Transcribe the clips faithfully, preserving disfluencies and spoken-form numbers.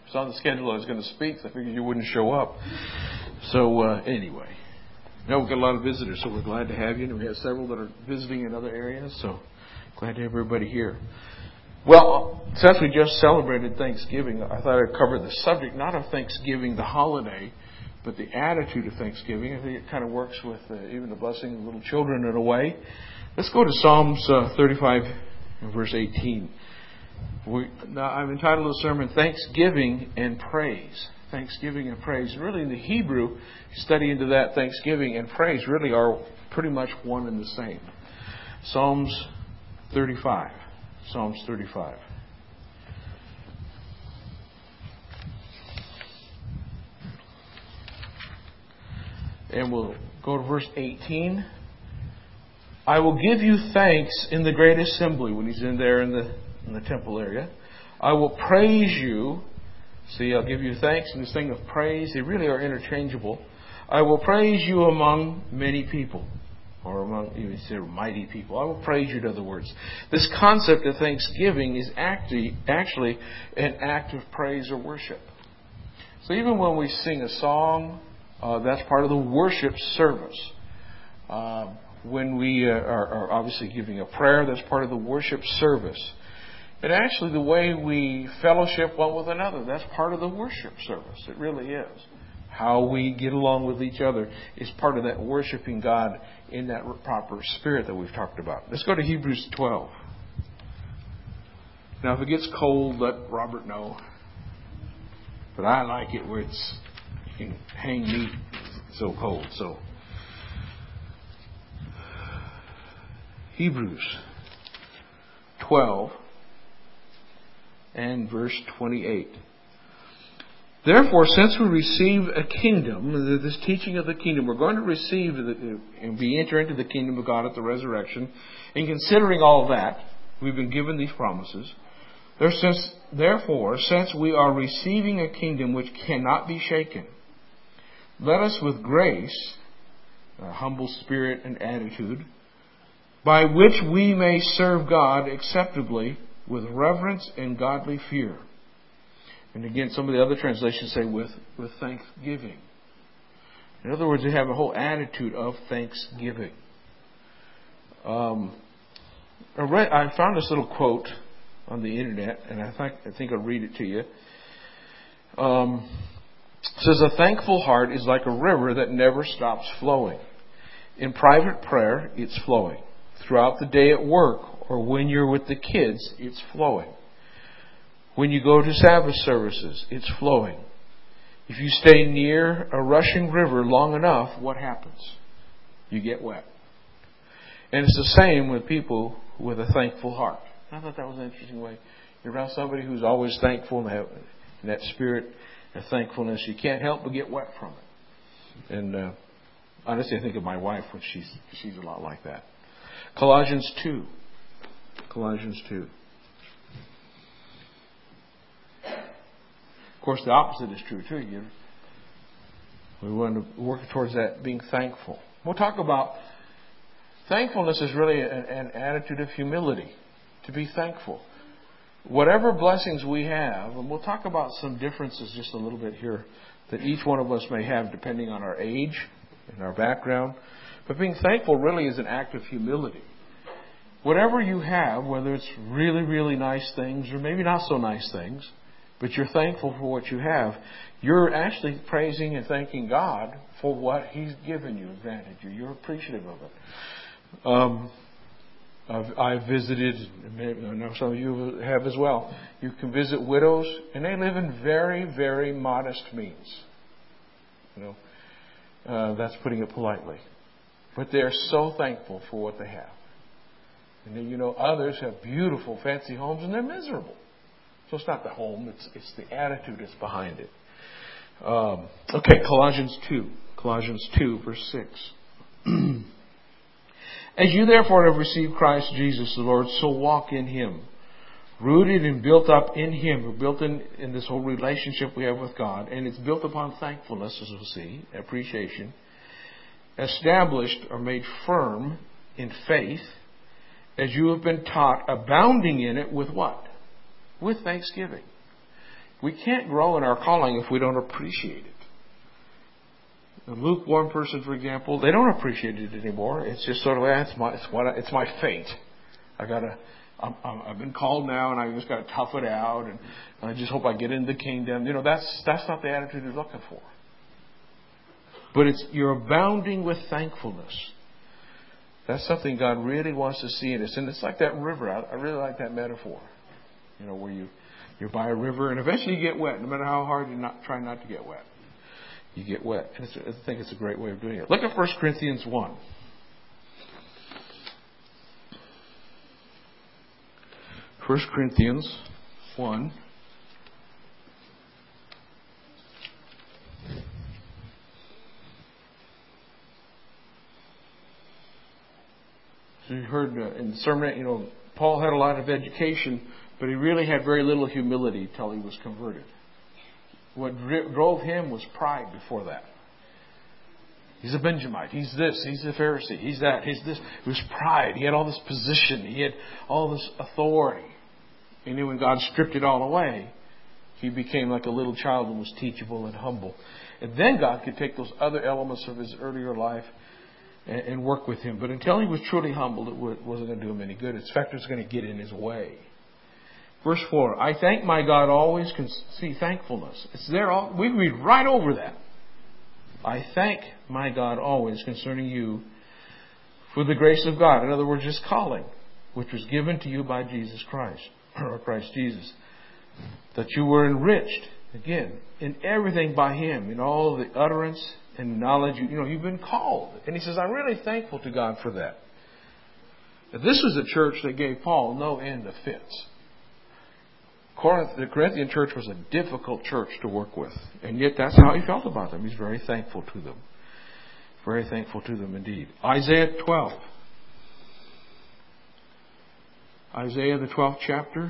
It's on the schedule. I was going to speak. So I figured you wouldn't show up. So uh, anyway, no, we've got a lot of visitors, so we're glad to have you. And we have several that are visiting in other areas, so glad to have everybody here. Well, since we just celebrated Thanksgiving, I thought I'd cover the subject, not of Thanksgiving, the holiday, but the attitude of Thanksgiving. I think it kind of works with uh, even the blessing of little children in a way. Let's go to Psalms uh, thirty-five, verse eighteen. We, now, I've entitled the sermon, Thanksgiving and Praise. Thanksgiving and praise. And really in the Hebrew, study into that, thanksgiving and praise really are pretty much one and the same. Psalms thirty-five. Psalms thirty-five. And we'll go to verse eighteen. I will give you thanks in the great assembly, when he's in there in the in the temple area. I will praise you. See, I'll give you thanks and this thing of praise. They really are interchangeable. I will praise you among many people. Or among, you say, mighty people. I will praise you, in other words. This concept of thanksgiving is actually, actually an act of praise or worship. So even when we sing a song, uh, that's part of the worship service. Uh, when we uh, are, are obviously giving a prayer, that's part of the worship service. And actually the way we fellowship one with another, that's part of the worship service. It really is. How we get along with each other is part of that worshiping God in that proper spirit that we've talked about. Let's go to Hebrews twelve. Now if it gets cold, let Robert know. But I like it where it's, you can hang meat so cold. So Hebrews twelve. And verse twenty-eight. Therefore, since we receive a kingdom, this teaching of the kingdom, we're going to receive the, and be enter into the kingdom of God at the resurrection. And considering all of that, we've been given these promises. Since, therefore, since we are receiving a kingdom which cannot be shaken, let us with grace, a humble spirit and attitude, by which we may serve God acceptably, with reverence and godly fear. And again, some of the other translations say with, with thanksgiving. In other words, they have a whole attitude of thanksgiving. Um, I, read, I found this little quote on the internet, and I think, I think I'll read it to you. Um, it says, a thankful heart is like a river that never stops flowing. In private prayer, it's flowing. Throughout the day at work, or when you're with the kids, it's flowing. When you go to Sabbath services, it's flowing. If you stay near a rushing river long enough, what happens? You get wet. And it's the same with people with a thankful heart. I thought that was an interesting way. You're around somebody who's always thankful and have in that spirit of thankfulness. You can't help but get wet from it. And uh, honestly, I think of my wife when she's she's a lot like that. Colossians two. Colossians two. Of course, the opposite is true too. You, we want to work towards that, being thankful. We'll talk about thankfulness is really an, an attitude of humility, to be thankful. Whatever blessings we have, and we'll talk about some differences just a little bit here that each one of us may have depending on our age and our background. But being thankful really is an act of humility. Whatever you have, whether it's really, really nice things or maybe not so nice things, but you're thankful for what you have, you're actually praising and thanking God for what He's given you and granted you. You're appreciative of it. Um, I've, I've visited, maybe, I know some of you have as well, you can visit widows, and they live in very, very modest means. You know, uh, that's putting it politely. But they're so thankful for what they have. And then, you know, others have beautiful, fancy homes, and they're miserable. So it's not the home, it's it's the attitude that's behind it. Um, okay, Colossians two. Colossians two, verse six. As you therefore have received Christ Jesus the Lord, so walk in Him. Rooted and built up in Him. We're built in, in this whole relationship we have with God. And it's built upon thankfulness, as we'll see, appreciation. Established or made firm in faith, as you have been taught, abounding in it with what? With thanksgiving. We can't grow in our calling if we don't appreciate it. A lukewarm person, for example, they don't appreciate it anymore. It's just sort of, eh, it's my, it's what, I, it's my fate. I gotta, I'm, I'm, I've been called now, and I just gotta tough it out, and I just hope I get into the kingdom. You know, that's that's not the attitude you're looking for. But it's you're abounding with thankfulness. That's something God really wants to see in us, and it's like that river. I, I really like that metaphor. You know, where you you're by a river, and eventually you get wet, no matter how hard you not try not to get wet. You get wet. And it's, I think it's a great way of doing it. Look at First Corinthians one. First Corinthians one. So you heard uh, in the sermon, you know, Paul had a lot of education, but he really had very little humility till he was converted. What drove him was pride before that. He's a Benjamite. He's this. He's a Pharisee. He's that. He's this. It was pride. He had all this position. He had all this authority. And then when God stripped it all away, he became like a little child and was teachable and humble. And then God could take those other elements of his earlier life and, and work with him. But until he was truly humbled, it wasn't going to do him any good. In fact, it was going to get in his way. Verse four, I thank my God always. See, thankfulness. It's there. All, we read right over that. I thank my God always concerning you for the grace of God. In other words, His calling, which was given to you by Jesus Christ, or Christ Jesus. That you were enriched, again, in everything by Him, in all the utterance and knowledge. You, you know, you've been called. And he says, I'm really thankful to God for that. Now, this was a church that gave Paul no end of fits. The Corinthian church was a difficult church to work with. And yet that's how he felt about them. He's very thankful to them. Very thankful to them indeed. Isaiah twelve. Isaiah, the twelfth chapter.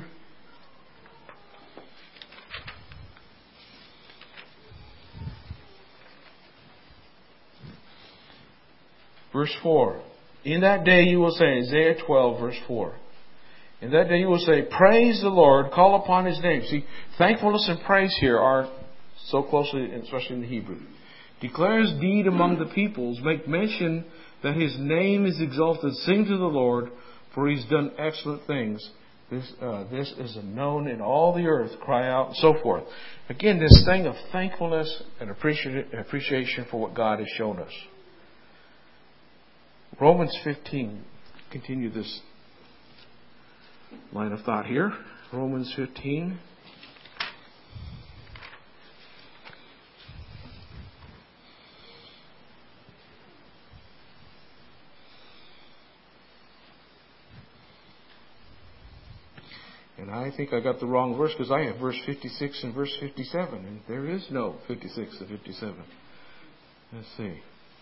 Verse four. In that day you will say, Isaiah twelve, verse four. In that day you will say, praise the Lord, call upon His name. See, thankfulness and praise here are so closely, especially in the Hebrew. Declare His deed among the peoples. Make mention that His name is exalted. Sing to the Lord, for He's done excellent things. This, uh, this is known in all the earth. Cry out, and so forth. Again, this thing of thankfulness and appreciation for what God has shown us. Romans fifteen. Continue this line of thought here. Romans fifteen. And I think I got the wrong verse because I have verse fifty-six and verse fifty-seven. And there is no fifty-six to fifty-seven. Let's see.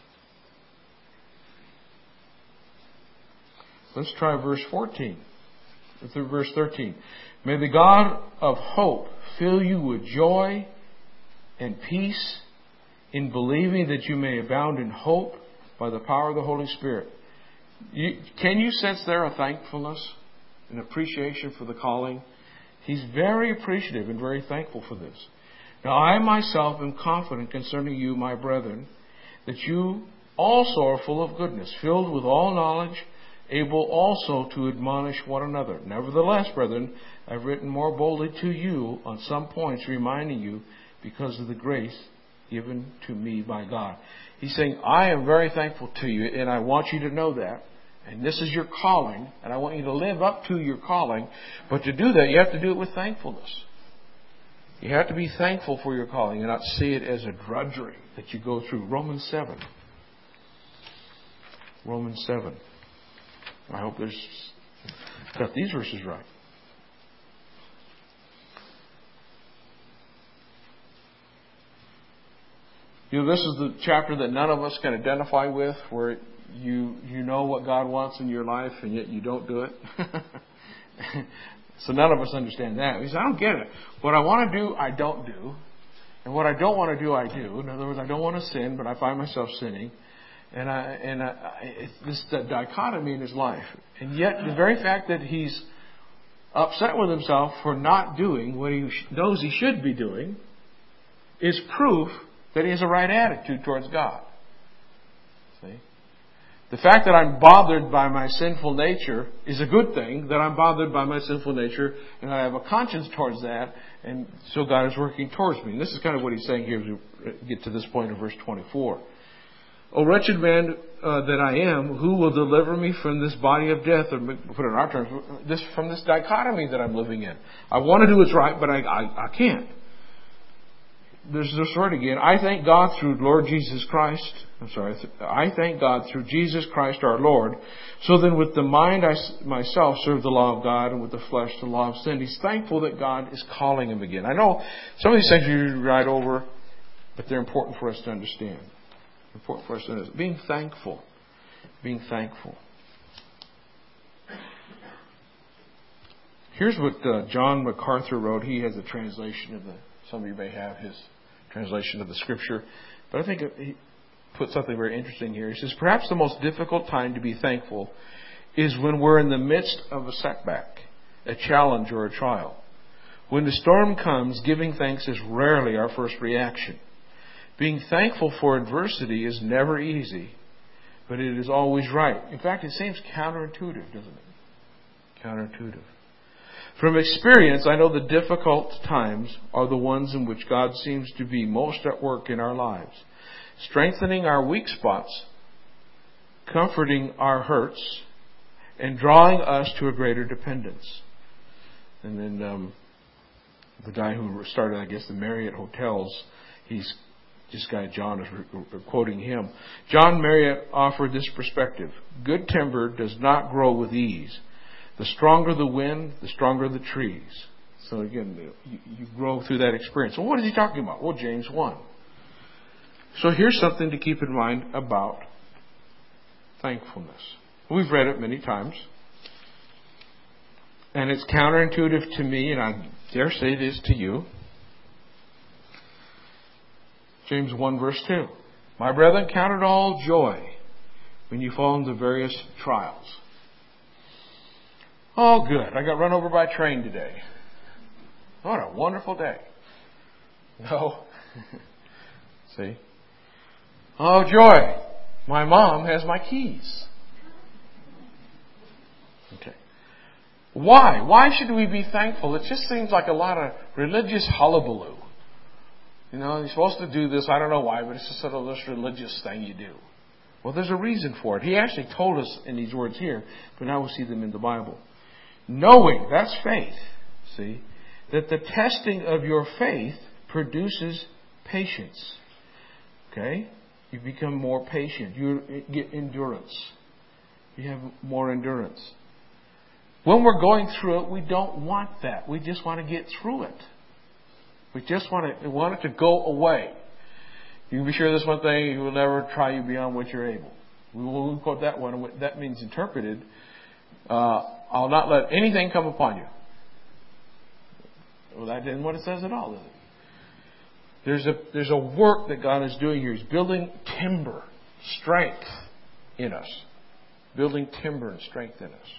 Let's try verse fourteen. Through verse thirteen. May the God of hope fill you with joy and peace in believing that you may abound in hope by the power of the Holy Spirit. You, can you sense there a thankfulness, an appreciation for the calling? He's very appreciative and very thankful for this. Now I myself am confident concerning you, my brethren, that you also are full of goodness, filled with all knowledge, able also to admonish one another. Nevertheless, brethren, I've written more boldly to you on some points, reminding you because of the grace given to me by God. He's saying, I am very thankful to you, and I want you to know that. And this is your calling, and I want you to live up to your calling. But to do that, you have to do it with thankfulness. You have to be thankful for your calling and not see it as a drudgery that you go through. Romans seven. Romans seven. I hope there's got these verses right. You know, this is the chapter that none of us can identify with, where you you know what God wants in your life and yet you don't do it. So none of us understand that. He says, I don't get it. What I want to do, I don't do. And what I don't want to do, I do. In other words, I don't want to sin, but I find myself sinning. And I, and I, it's this the dichotomy in his life. And yet, the very fact that he's upset with himself for not doing what he knows he should be doing is proof that he has a right attitude towards God. See? The fact that I'm bothered by my sinful nature is a good thing, that I'm bothered by my sinful nature and I have a conscience towards that, and so God is working towards me. And this is kind of what he's saying here as we get to this point in verse twenty-four. O wretched man uh, that I am, who will deliver me from this body of death, or put it in our terms, this, from this dichotomy that I'm living in? I want to do what's right, but I, I, I can't. There's this word again. I thank God through Lord Jesus Christ. I'm sorry. I thank God through Jesus Christ our Lord. So then with the mind I myself serve the law of God, and with the flesh the law of sin. He's thankful that God is calling him again. I know some of these things you write over, but they're important for us to understand. Important for us to understand. Being thankful. Being thankful. Here's what uh, John MacArthur wrote. He has a translation of the, some of you may have his translation of the Scripture. But I think he put something very interesting here. He says, perhaps the most difficult time to be thankful is when we're in the midst of a setback, a challenge, or a trial. When the storm comes, giving thanks is rarely our first reaction. Being thankful for adversity is never easy, but it is always right. In fact, it seems counterintuitive, doesn't it? Counterintuitive. From experience, I know the difficult times are the ones in which God seems to be most at work in our lives, strengthening our weak spots, comforting our hurts, and drawing us to a greater dependence. And then um, the guy who started, I guess, the Marriott Hotels, he's this guy John is re- quoting him. John Marriott offered this perspective. Good timber does not grow with ease. The stronger the wind, the stronger the trees. So again, you, you grow through that experience. Well, what is he talking about? Well, James one. So here's something to keep in mind about thankfulness. We've read it many times. And it's counterintuitive to me, and I dare say it is to you. James one verse two. My brethren, count it all joy when you fall into various trials. Oh, good. I got run over by a train today. What a wonderful day. No. See? Oh, joy. My mom has my keys. Okay. Why? Why should we be thankful? It just seems like a lot of religious hullabaloo. You know, you're supposed to do this. I don't know why, but it's just sort of this religious thing you do. Well, there's a reason for it. He actually told us in these words here, but now we'll see them in the Bible. Knowing, that's faith, see, that the testing of your faith produces patience. Okay? You become more patient. You get endurance. You have more endurance. When we're going through it, we don't want that. We just want to get through it. We just want to we want it to go away. You can be sure this one thing, He will never try you beyond what you're able. We will quote that one. That means interpreted, uh, I'll not let anything come upon you. Well, that isn't what it says at all, is it? There's a, there's a work that God is doing here. He's building timber, strength in us. Building timber and strength in us.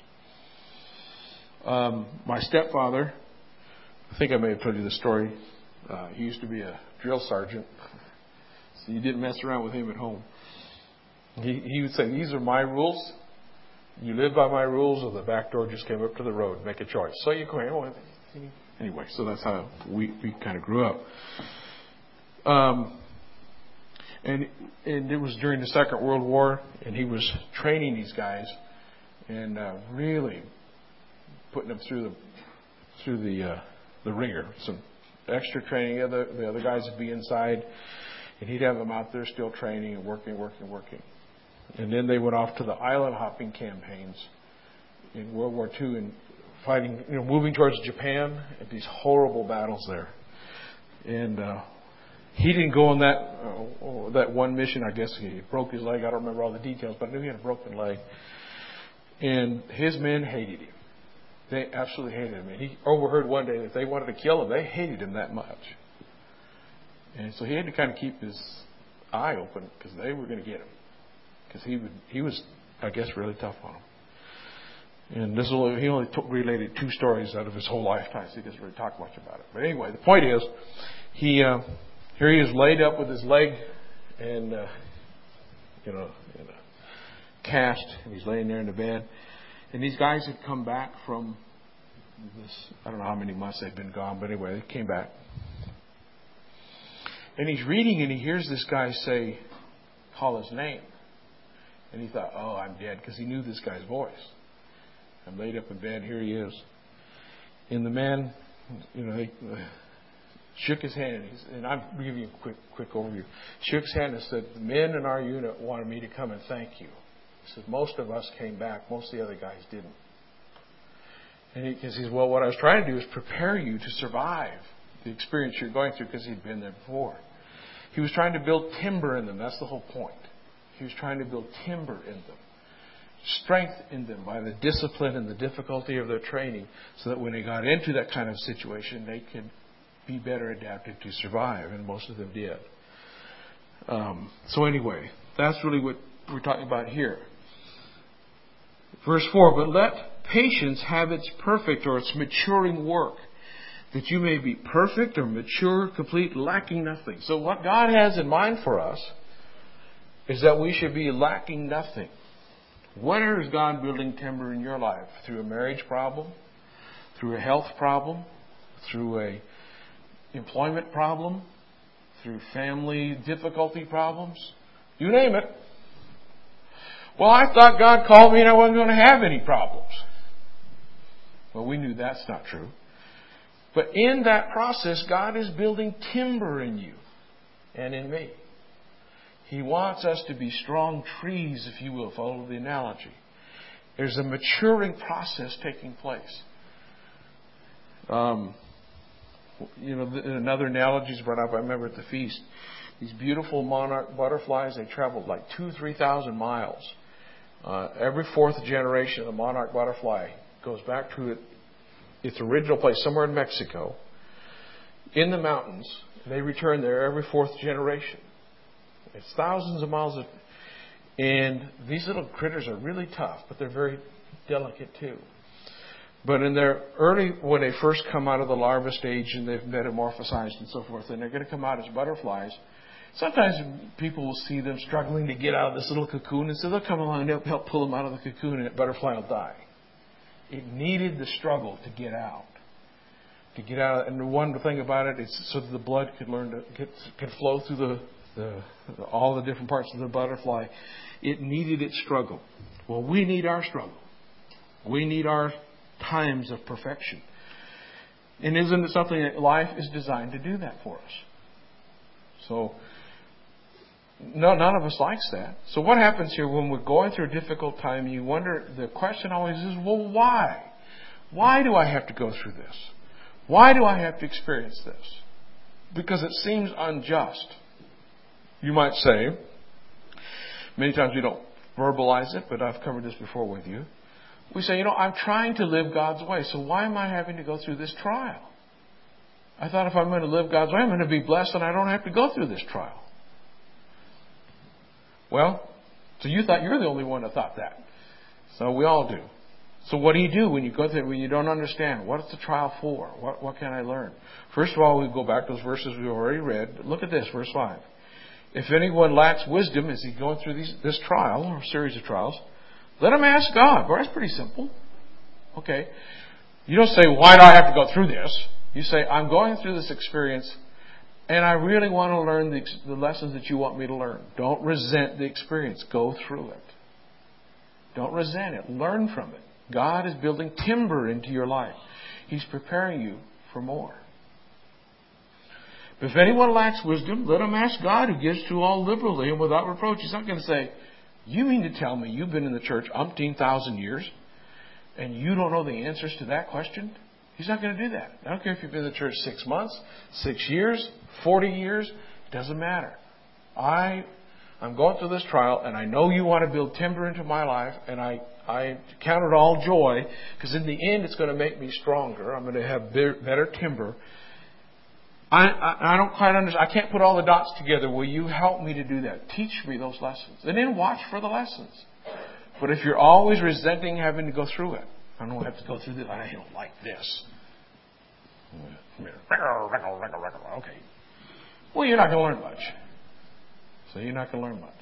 Um, my stepfather, I think I may have told you this story. Uh, he used to be a drill sergeant. So you didn't mess around with him at home. He, he would say, these are my rules. You live by my rules, or the back door just came up to the road. Make a choice. So you go, oh, anyway, so that's how we, we kind of grew up. Um, and, and it was during the Second World War, and he was training these guys and uh, really putting them through the through the uh, the ringer. Some extra training. The other, the other guys would be inside, and he'd have them out there still training and working, working, working. And then they went off to the island hopping campaigns in World War Two and fighting, you know, moving towards Japan at these horrible battles there. And uh, he didn't go on that uh, that one mission. I guess he broke his leg. I don't remember all the details, but I knew he had a broken leg. And his men hated him. They absolutely hated him. And he overheard one day that they wanted to kill him. They hated him that much. And so he had to kind of keep his eye open because they were going to get him. Because he would, he was, I guess, really tough on them. And this will, he only took, related two stories out of his whole lifetime, so he doesn't really talk much about it. But anyway, the point is, he uh, here he is laid up with his leg and uh, you know in a cast, and he's laying there in the bed. And these guys had come back from this. I don't know how many months they'd been gone, but anyway, they came back. And he's reading, and he hears this guy say, call his name. And he thought, oh, I'm dead, because he knew this guy's voice. I'm laid up in bed. Here he is. And the man, you know, he uh, shook his hand. And, he's, and I'm giving you a quick, quick overview. Shook his hand and said, the men in our unit wanted me to come and thank you. He said, most of us came back. Most of the other guys didn't. And he, he says, well, what I was trying to do is prepare you to survive the experience you're going through, because he'd been there before. He was trying to build timber in them. That's the whole point. He was trying to build timber in them. Strength in them by the discipline and the difficulty of their training, so that when they got into that kind of situation, they could be better adapted to survive, and most of them did. Um, so anyway, that's really what we're talking about here. Verse four, but let patience have its perfect or its maturing work, that you may be perfect or mature, complete, lacking nothing. So what God has in mind for us is that we should be lacking nothing. Where is God building timber in your life? Through a marriage problem? Through a health problem? Through a employment problem? Through family difficulty problems? You name it. Well, I thought God called me and I wasn't going to have any problems. Well, we knew that's not true. But in that process, God is building timber in you and in me. He wants us to be strong trees, if you will, follow the analogy. There's a maturing process taking place. Um, you know, another analogy is brought up. I remember at the feast, these beautiful monarch butterflies, they traveled like two, three thousand miles. Uh, every fourth generation of the monarch butterfly goes back to it, its original place, somewhere in Mexico, in the mountains. They return there every fourth generation. It's thousands of miles of, and these little critters are really tough, but they're very delicate too. But in their early, when they first come out of the larva stage and they've metamorphosized and so forth, and they're going to come out as butterflies, sometimes people will see them struggling to get out of this little cocoon, and so they'll come along and help pull them out of the cocoon, and that butterfly will die. It needed the struggle to get out. To get out, and the one thing about it is so that the blood could learn to get, could flow through the The, all the different parts of the butterfly. It needed its struggle. Well, we need our struggle. We need our times of perfection. And isn't it something that life is designed to do that for us? So, no, none of us likes that. So what happens here when we're going through a difficult time? You wonder, the question always is, well, why? Why do I have to go through this? Why do I have to experience this? Because it seems unjust. You might say, many times we don't verbalize it, but I've covered this before with you. We say, you know, I'm trying to live God's way, so why am I having to go through this trial? I thought if I'm going to live God's way, I'm going to be blessed and I don't have to go through this trial. Well, so you thought you're the only one that thought that. So we all do. So what do you do when you go through, when you don't understand? What's the trial for? What, what can I learn? First of all, we go back to those verses we already read. Look at this, verse five. If anyone lacks wisdom as he's going through these, this trial or series of trials, let him ask God. Well, that's pretty simple. Okay. You don't say, why do I have to go through this? You say, I'm going through this experience and I really want to learn the, the lessons that you want me to learn. Don't resent the experience. Go through it. Don't resent it. Learn from it. God is building timber into your life. He's preparing you for more. If anyone lacks wisdom, let him ask God, who gives to all liberally and without reproach. He's not going to say, you mean to tell me you've been in the church umpteen thousand years and you don't know the answers to that question? He's not going to do that. I don't care if you've been in the church six months, six years, forty years. It doesn't matter. I, I'm going through this trial and I know you want to build timber into my life, and I, I count it all joy, because in the end it's going to make me stronger. I'm going to have better timber. I, I, I don't quite understand. I can't put all the dots together. Will you help me to do that? Teach me those lessons. And then watch for the lessons. But if you're always resenting having to go through it, I don't have to go through this. I don't like this. Okay. Well, you're not going to learn much. So you're not going to learn much.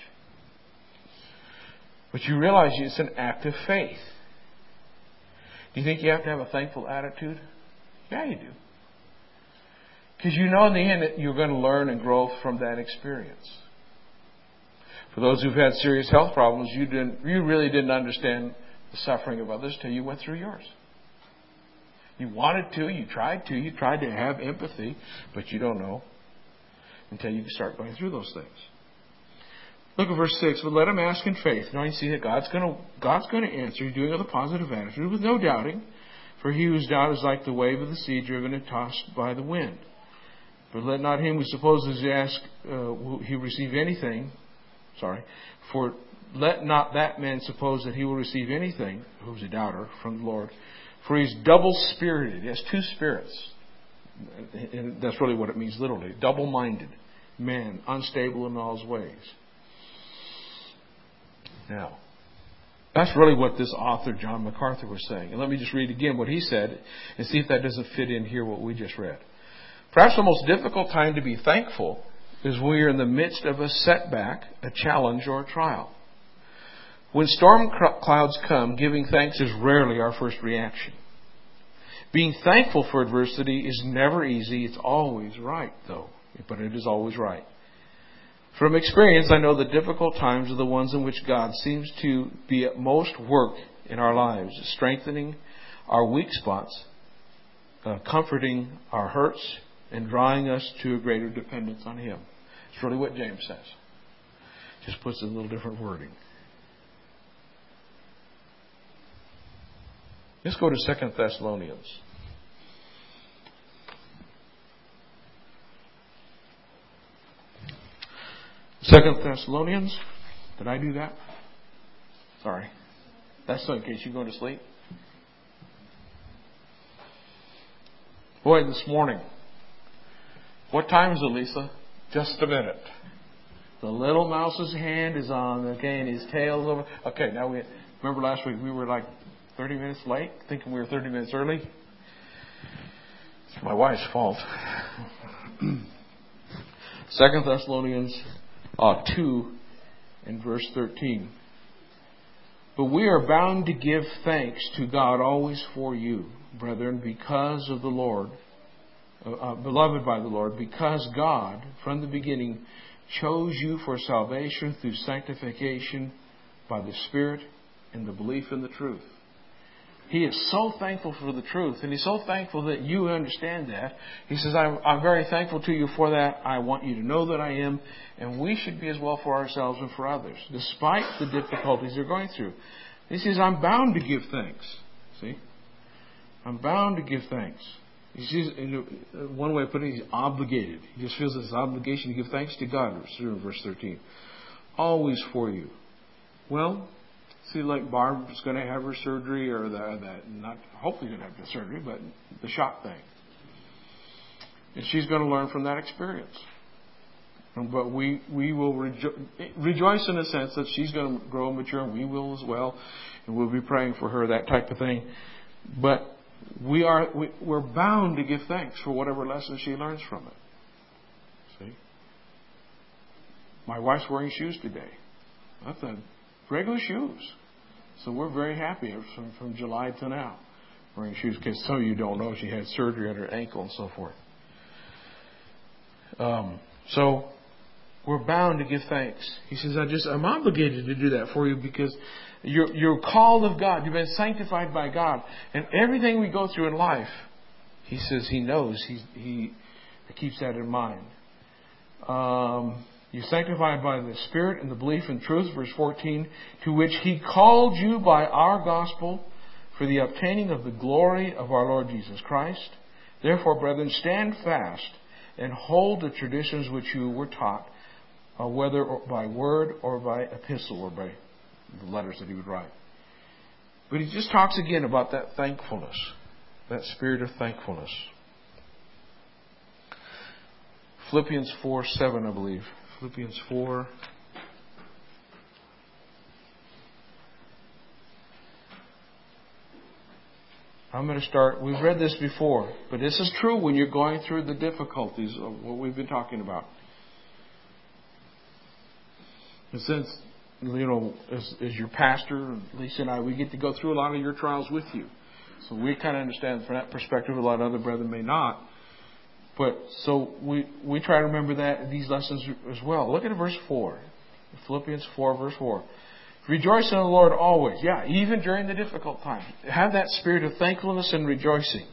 But you realize it's an act of faith. Do you think you have to have a thankful attitude? Yeah, you do. Because you know in the end that you're going to learn and grow from that experience. For those who've had serious health problems, you didn't, you really didn't understand the suffering of others till you went through yours. You wanted to, you tried to, you tried to have empathy, but you don't know until you start going through those things. Look at verse six. But let him ask in faith. Now you see that God's going to God's going to answer. He's doing it with a positive attitude, with no doubting. For he whose doubt is like the wave of the sea, driven and tossed by the wind. But let not him who supposes he ask uh, will he receive anything. Sorry. For let not that man suppose that he will receive anything, who's a doubter, from the Lord. For he's double-spirited. He has two spirits. And that's really what it means literally. Double-minded man, unstable in all his ways. Now, that's really what this author, John MacArthur, was saying. And let me just read again what he said and see if that doesn't fit in here what we just read. Perhaps the most difficult time to be thankful is when you're in the midst of a setback, a challenge, or a trial. When storm clouds come, giving thanks is rarely our first reaction. Being thankful for adversity is never easy. It's always right, though. But it is always right. From experience, I know the difficult times are the ones in which God seems to be at most work in our lives, strengthening our weak spots, uh, comforting our hurts, and drawing us to a greater dependence on Him. It's really what James says. Just puts a little different wording. Let's go to Second Thessalonians. Second Thessalonians. Did I do that? Sorry. That's in case you go to sleep. Boy, this morning. What time is it, Lisa? Just a minute. The little mouse's hand is on, okay, and his tail's over. Okay, now we remember last week we were like thirty minutes late, thinking we were thirty minutes early. It's my wife's fault. Second Thessalonians uh, two and verse thirteen. But we are bound to give thanks to God always for you, brethren, because of the Lord, uh, uh, beloved by the Lord, because God, from the beginning, chose you for salvation through sanctification by the Spirit and the belief in the truth. He is so thankful for the truth, and He's so thankful that you understand that. He says, I'm, I'm very thankful to you for that. I want you to know that I am, and we should be as well for ourselves and for others, despite the difficulties they're going through. He says, I'm bound to give thanks. See? I'm bound to give thanks. He says, one way of putting it, he's obligated. He just feels this obligation to give thanks to God, verse thirteen. Always for you. Well, see, like Barb's going to have her surgery, or the, that not hopefully going to have the surgery, but the shot thing. And she's going to learn from that experience. But we we will rejo- rejoice in the sense that she's going to grow and mature, and we will as well. And we'll be praying for her, that type of thing. But we are we, we're bound to give thanks for whatever lesson she learns from it. See, my wife's wearing shoes today. That's a regular shoes. So we're very happy from, from July to now wearing shoes. Because some of you don't know, she had surgery on her ankle and so forth. Um, so we're bound to give thanks. He says, I just, I'm obligated to do that for you because you're, you're called of God. You've been sanctified by God. And everything we go through in life, He says He knows. He, he keeps that in mind. Um... You're sanctified by the Spirit and the belief in truth, verse fourteen, to which He called you by our gospel for the obtaining of the glory of our Lord Jesus Christ. Therefore, brethren, stand fast and hold the traditions which you were taught, uh, whether by word or by epistle or by the letters that he would write. But he just talks again about that thankfulness, that spirit of thankfulness. Philippians four seven, I believe. Philippians four. I'm going to start. We've read this before, but this is true when you're going through the difficulties of what we've been talking about. And since, you know, as, as your pastor, Lisa and I, we get to go through a lot of your trials with you. So we kind of understand from that perspective. A lot of other brethren may not. But so we we try to remember that these lessons as well. Look at verse four. Philippians four, verse four. Rejoice in the Lord always. Yeah, even during the difficult time. Have that spirit of thankfulness and rejoicing.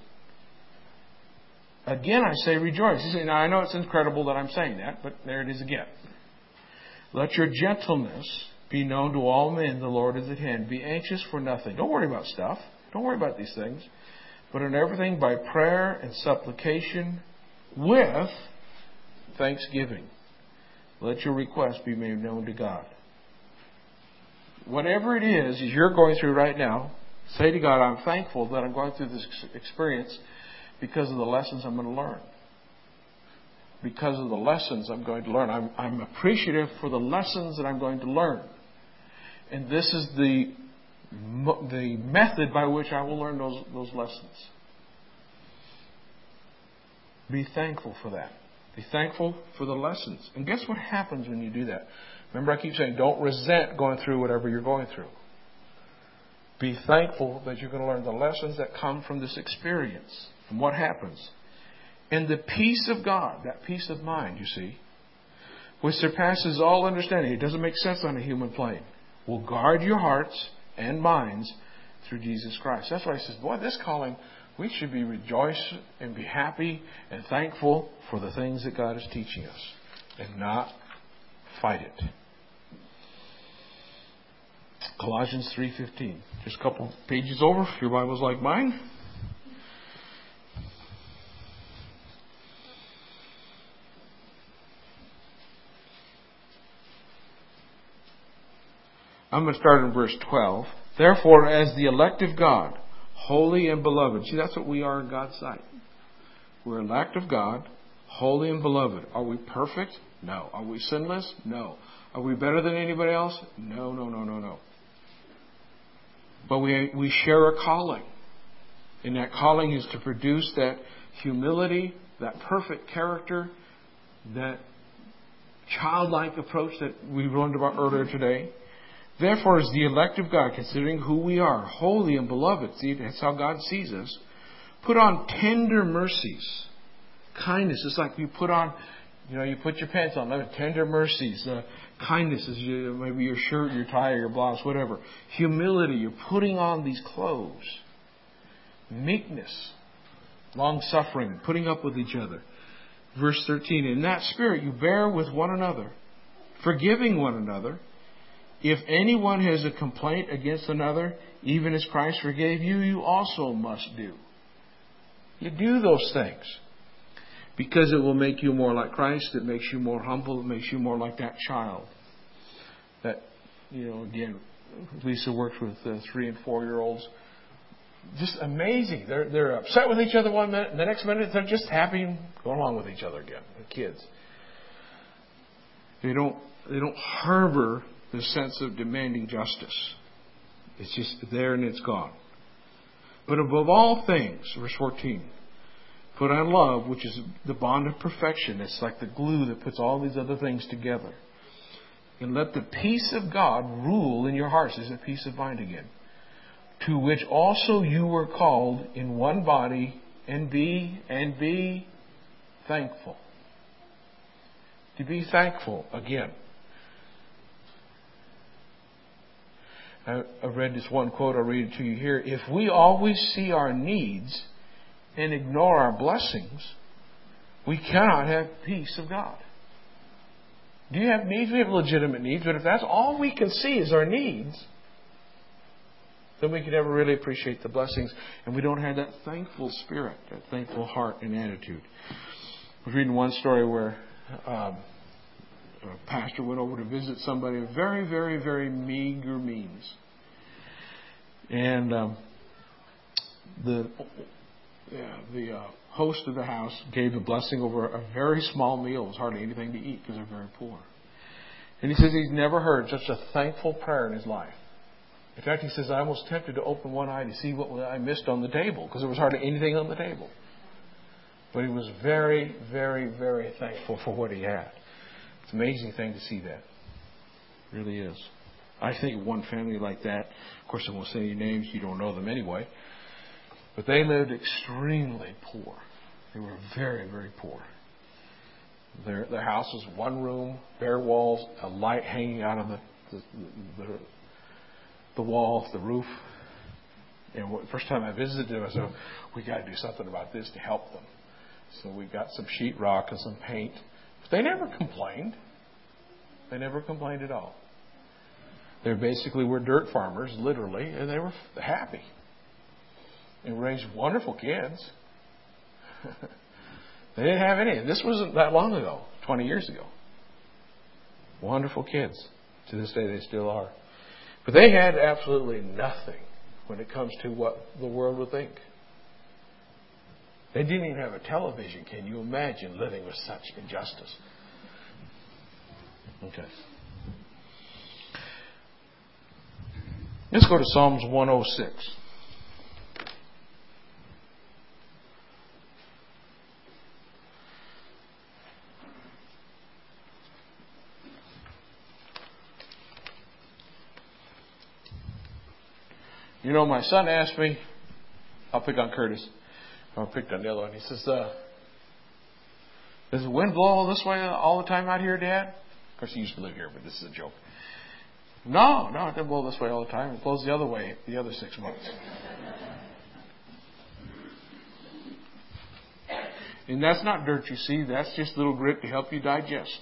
Again, I say rejoice. You say, now I know it's incredible that I'm saying that, but there it is again. Let your gentleness be known to all men. The Lord is at hand. Be anxious for nothing. Don't worry about stuff. Don't worry about these things. But in everything by prayer and supplication with thanksgiving. Let your request be made known to God. Whatever it is you're going through right now, say to God, I'm thankful that I'm going through this experience because of the lessons I'm going to learn. Because of the lessons I'm going to learn. I'm, I'm appreciative for the lessons that I'm going to learn. And this is the, the method by which I will learn those, those lessons. Be thankful for that. Be thankful for the lessons. And guess what happens when you do that? Remember, I keep saying, don't resent going through whatever you're going through. Be thankful that you're going to learn the lessons that come from this experience. And what happens? And the peace of God, that peace of mind, you see, which surpasses all understanding. It doesn't make sense on a human plane. Will guard your hearts and minds through Jesus Christ. That's why he says, boy, this calling, we should be rejoiced and be happy and thankful for the things that God is teaching us and not fight it. Colossians three fifteen. Just a couple pages over, if your Bible's like mine. I'm going to start in verse twelve. Therefore, as the elect of God, holy and beloved. See, that's what we are in God's sight. We're elect of God, holy and beloved. Are we perfect? No. Are we sinless? No. Are we better than anybody else? No, no, no, no, no. But we we share a calling. And that calling is to produce that humility, that perfect character, that childlike approach that we learned about earlier today. Therefore, as the elect of God, considering who we are, holy and beloved, see, that's how God sees us, put on tender mercies, kindness. It's like you put on, you know, you put your pants on, tender mercies, uh, kindness is you, maybe your shirt, your tie, your blouse, whatever. Humility, you're putting on these clothes. Meekness, long-suffering, putting up with each other. Verse thirteen, in that spirit you bear with one another, forgiving one another. If anyone has a complaint against another, even as Christ forgave you, you also must do. You do those things. Because it will make you more like Christ. It makes you more humble. It makes you more like that child. That, you know, again, Lisa works with uh, three and four-year-olds. Just amazing. They're they're upset with each other one minute, and the next minute they're just happy and going along with each other again. The kids. They don't they don't harbor the sense of demanding justice. It's just there and it's gone. But above all things, verse fourteen, put on love, which is the bond of perfection. It's like the glue that puts all these other things together. And let the peace of God rule in your hearts. There's a peace of mind again. To which also you were called in one body, and be and be thankful. To be thankful again. I, I read this one quote. I'll read it to you here. If we always see our needs and ignore our blessings, we cannot have peace of God. Do you have needs? We have legitimate needs, but if that's all we can see is our needs, then we can never really appreciate the blessings, and we don't have that thankful spirit, that thankful heart and attitude. I was reading one story where um, a pastor went over to visit somebody of very, very, very meager means. And um, the yeah, the uh, host of the house gave a blessing over a very small meal. It was hardly anything to eat because they're very poor. And he says he's never heard such a thankful prayer in his life. In fact, he says, I was tempted to open one eye to see what I missed on the table, because there was hardly anything on the table. But he was very, very, very thankful for what he had. It's an amazing thing to see that. It really is. I think one family like that, of course I won't say any names, you don't know them anyway, but they lived extremely poor. They were very, very poor. Their, their house was one room, bare walls, a light hanging out of the, the, the, the wall, the roof. And the first time I visited them, I said, we got to do something about this to help them. So we got some sheetrock and some paint. But they never complained. They never complained at all. They basically were dirt farmers, literally, and they were happy. And raised wonderful kids. They didn't have any. This wasn't that long ago, twenty years ago. Wonderful kids. To this day, they still are. But they had absolutely nothing when it comes to what the world would think. They didn't even have a television. Can you imagine living with such injustice? Okay. Let's go to Psalms one oh six. You know, my son asked me, I'll pick on Curtis. I picked on the other one. He says, uh, does the wind blow this way all the time out here, Dad? Of course, he used to live here, but this is a joke. No, no, it doesn't blow this way all the time. It blows the other way the other six months. And that's not dirt, you see. That's just little grit to help you digest.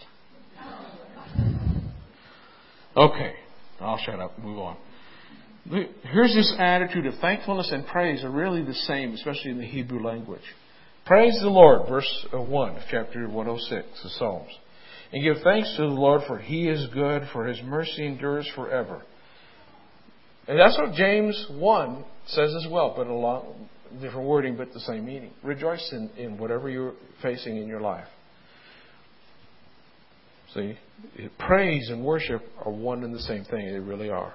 Okay, I'll shut up and move on. Here's this attitude of thankfulness and praise are really the same, especially in the Hebrew language. Praise the Lord, verse one of chapter one oh six of Psalms. And give thanks to the Lord, for He is good, for His mercy endures forever. And that's what James one says as well, but a lot different wording, but the same meaning. Rejoice in, in whatever you're facing in your life. See, praise and worship are one and the same thing. They really are.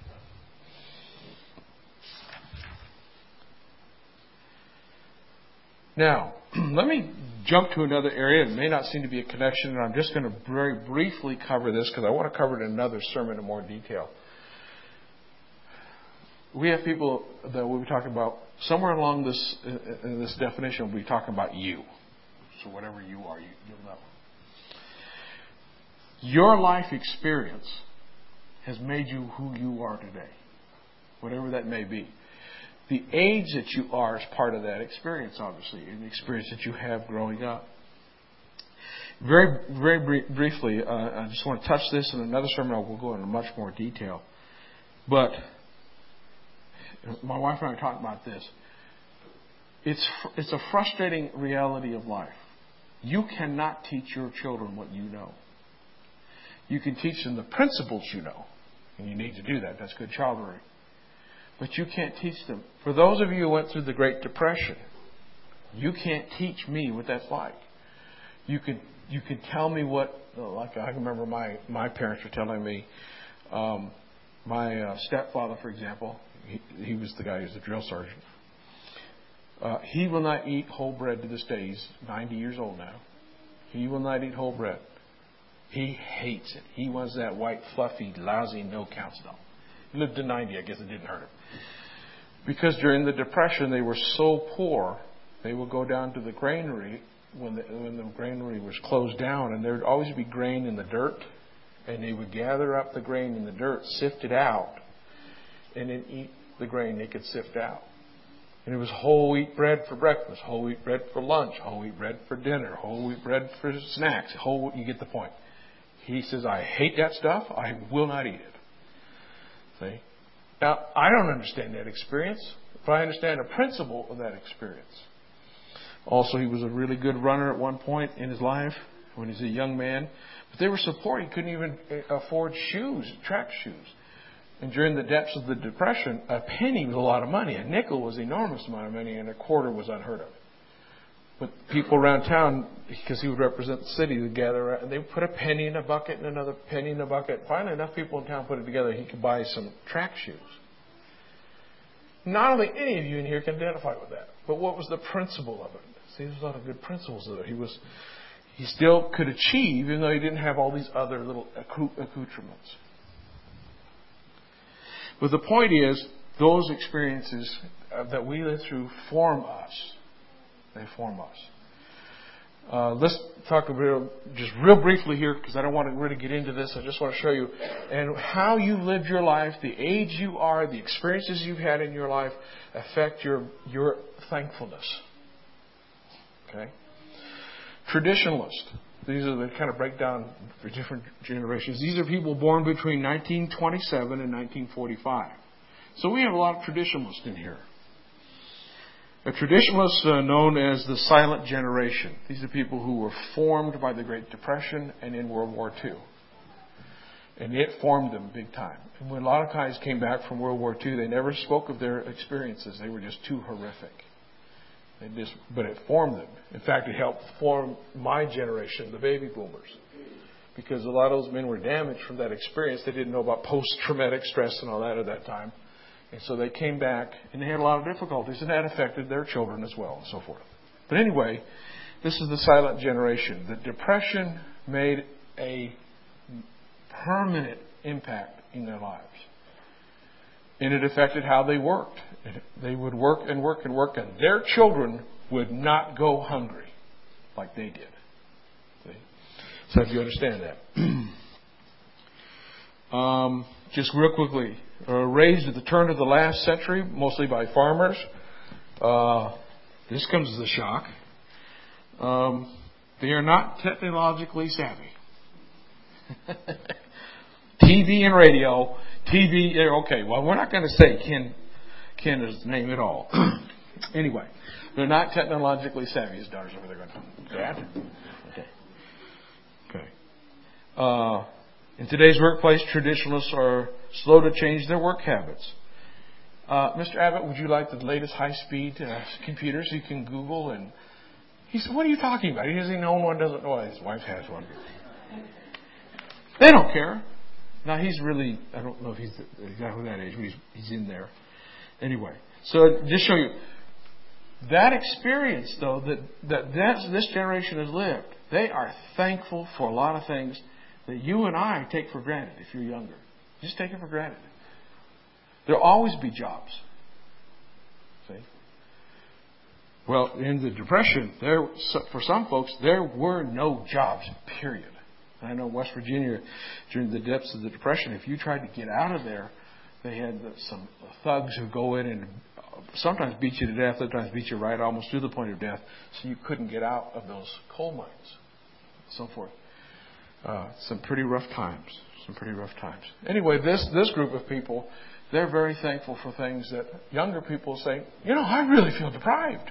Now, let me jump to another area. It may not seem to be a connection, and I'm just going to very briefly cover this because I want to cover it in another sermon in more detail. We have people that we'll be talking about, somewhere along this in this definition, we'll be talking about you. So whatever you are, you, you'll know. Your life experience has made you who you are today, whatever that may be. The age that you are is part of that experience, obviously, and the experience that you have growing up. Very, very br- briefly, uh, I just want to touch this in another sermon. I will go into much more detail. But my wife and I are talking about this. It's it's a frustrating reality of life. You cannot teach your children what you know. You can teach them the principles you know, and you need to do that. That's good child rearing. But you can't teach them. For those of you who went through the Great Depression, you can't teach me what that's like. You can you can tell me what, like I remember my, my parents were telling me, um, my uh, stepfather, for example, he, he was the guy who was the drill sergeant. Uh, he will not eat whole bread to this day. He's ninety years old now. He will not eat whole bread. He hates it. He wants that white, fluffy, lousy, no-count stuff. He lived to ninety. I guess it didn't hurt him. Because during the Depression, they were so poor, they would go down to the granary when the, when the granary was closed down, and there would always be grain in the dirt, and they would gather up the grain in the dirt, sift it out, and then eat the grain they could sift out. And it was whole wheat bread for breakfast, whole wheat bread for lunch, whole wheat bread for dinner, whole wheat bread for snacks. Whole, you get the point. He says, I hate that stuff. I will not eat it. See? Now, I don't understand that experience, but I understand a principle of that experience. Also, he was a really good runner at one point in his life when he was a young man. But they were so poor, he couldn't even afford shoes, track shoes. And during the depths of the Depression, a penny was a lot of money. A nickel was an enormous amount of money, and a quarter was unheard of. But people around town, because he would represent the city, would gather around, and they would put a penny in a bucket and another penny in a bucket. Finally, enough people in town put it together, he could buy some track shoes. Not only any of you in here can identify with that, but what was the principle of it? See, there's a lot of good principles of it. He was, he still could achieve, even though he didn't have all these other little accoutrements. But the point is, those experiences that we live through form us. They form us. Uh, let's talk a real, just real briefly here, because I don't want to really get into this. I just want to show you and how you lived your life, the age you are, the experiences you've had in your life affect your your thankfulness. Okay. Traditionalist. These are the kind of breakdown for different generations. These are people born between nineteen twenty-seven and nineteen forty-five. So we have a lot of traditionalists in here. A traditionalist uh, known as the silent generation. These are people who were formed by the Great Depression and in World War Two. And it formed them big time. And when a lot of guys came back from World War Two, they never spoke of their experiences. They were just too horrific. They just, but it formed them. In fact, it helped form my generation, the baby boomers. Because a lot of those men were damaged from that experience. They didn't know about post-traumatic stress and all that at that time. And so they came back, and they had a lot of difficulties, and that affected their children as well, and so forth. But anyway, this is the silent generation. The Depression made a permanent impact in their lives. And it affected how they worked. They would work and work and work, and their children would not go hungry like they did. See? So if you understand that. um, just real quickly. Uh, raised at the turn of the last century, mostly by farmers. Uh, this comes as a shock. Um, they are not technologically savvy. T V and radio. T V, okay, well, we're not going to say Ken, Ken is the name at all. Anyway, they're not technologically savvy. His daughter's over there going, Dad? Okay. Okay. Uh, in today's workplace, traditionalists are slow to change their work habits. Uh, Mister Abbott, would you like the latest high-speed uh, computer so you can Google? And he said, what are you talking about? He doesn't even own one, doesn't know. His wife has one. They don't care. Now, he's really, I don't know if he's exactly that age, but he's, he's in there. Anyway, so just show you. That experience, though, that, that that's, this generation has lived, they are thankful for a lot of things that you and I take for granted if you're younger. Just take it for granted. There'll always be jobs. See? Well, in the Depression, there for some folks, there were no jobs, period. I know West Virginia, during the depths of the Depression, if you tried to get out of there, they had some thugs who go in and sometimes beat you to death, sometimes beat you right almost to the point of death, so you couldn't get out of those coal mines, and so forth. Uh, some pretty rough times. Some pretty rough times. Anyway, this this group of people, they're very thankful for things that younger people say, you know, I really feel deprived.